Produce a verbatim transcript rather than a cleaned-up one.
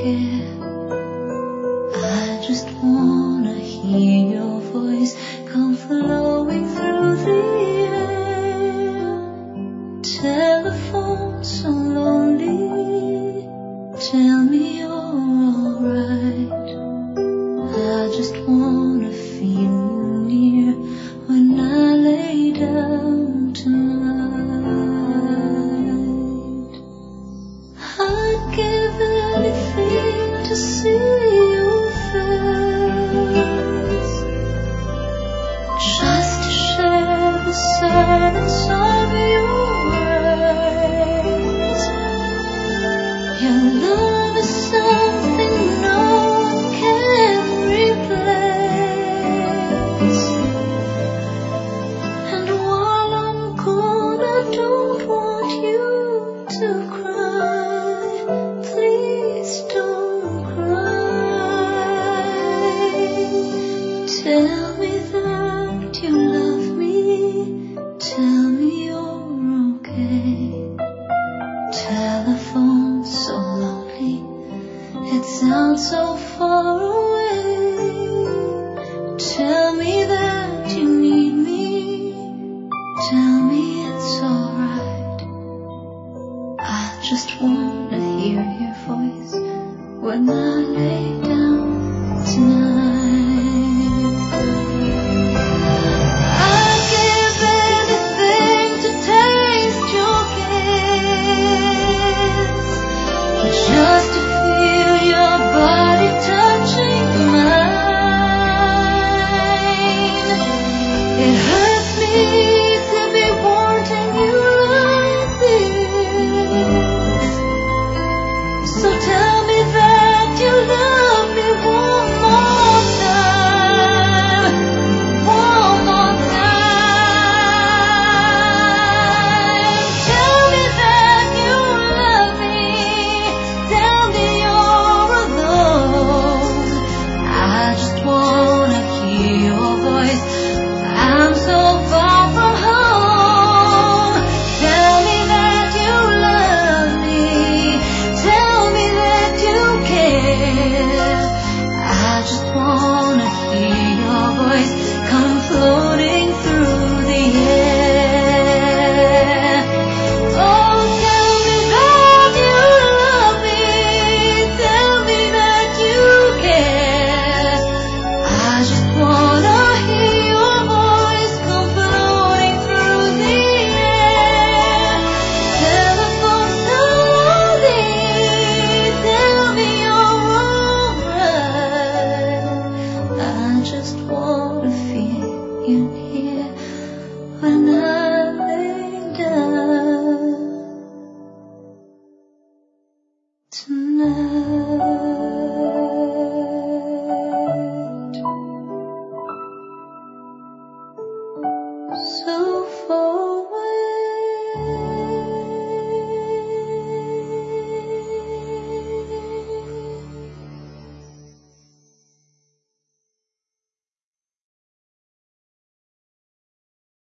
care. I just wanna hear your voice come flowing through the air. Telephone so lonely, tell me you're alright. I just wanna feel you near when I lay down tonight. I'd give anything to see your face, just to share the silence of your eyes. Your love is something no one can replace. And while I'm gone, I don't want you to cry. Please don't cry. Tell me that you love me. Tell me you're okay. Telephone so lonely, it sounds so far away. Tell me that you need me. Tell me it's alright. I just wanna hear your voice when I lay